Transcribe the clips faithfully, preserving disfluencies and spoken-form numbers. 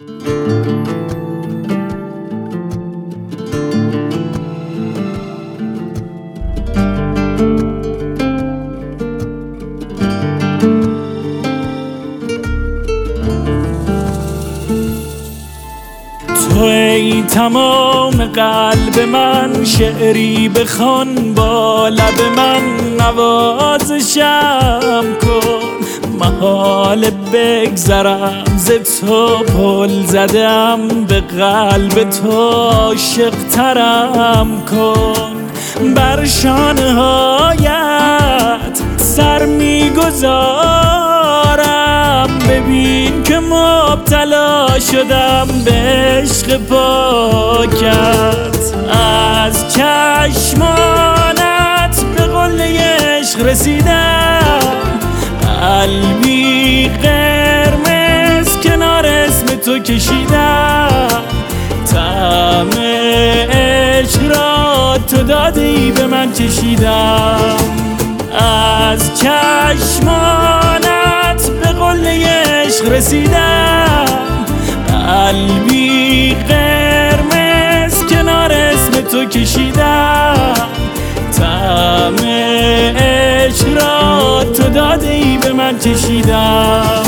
تو ای تمام قلب من، شعری بخوان با لب من، نوازشم کن. محال بگذرم ز تو، پل زدم به قلب تو، عاشق ترم کن. بر شانه هایت سر میگذارم، ببین که مبتلا شدم به عشق پاکت. از چشمانت به قله عشق رسیدم، قلبی قرمز کنار اسم تو کشیدم. طعم عشق را تو دادی به من چشیدم. از چشمانت به قله عشق رسیدم، قلبی قرمز کنار اسم تو کشیدم. طعم عشق را تو دادی به من چشیدم.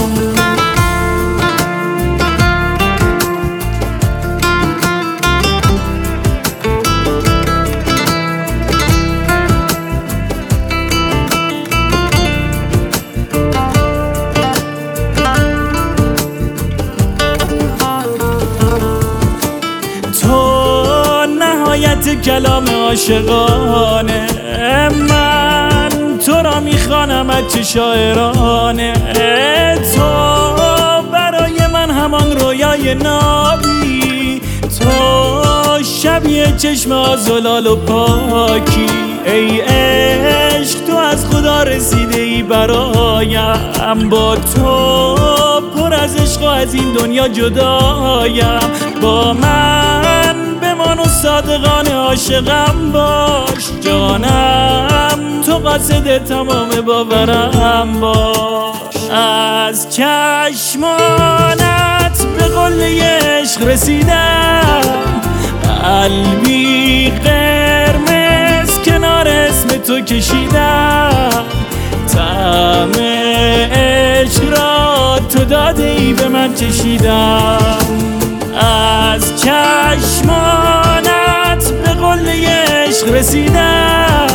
کلام عاشقانه، من تو را میخوانم از چه شاعرانه. تو برای من همان رویای نابی، تو شبیه چشم آزلال و پاکی. ای عشق تو از خدا رسیده ای برایم، با تو پر از عشق و از این دنیا جدایم. با من بمان و صادقانه عاشقم باش، جانم تو قاصد تمام باورم باش. از چشمانت به قله عشق رسیدم، قلبی قرمز کنار اسم تو کشیدم. طعم عشق را تو دادی به من چشیدم. از چشمانت به قله عشق رسیدم،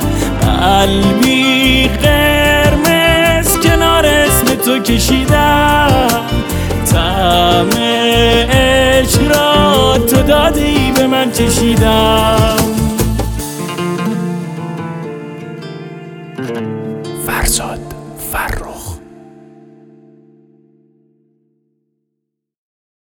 قلبی قرمز کنار اسم تو کشیدم. طعم عشق را تو دادی به من چشیدم. فرزاد فرخ.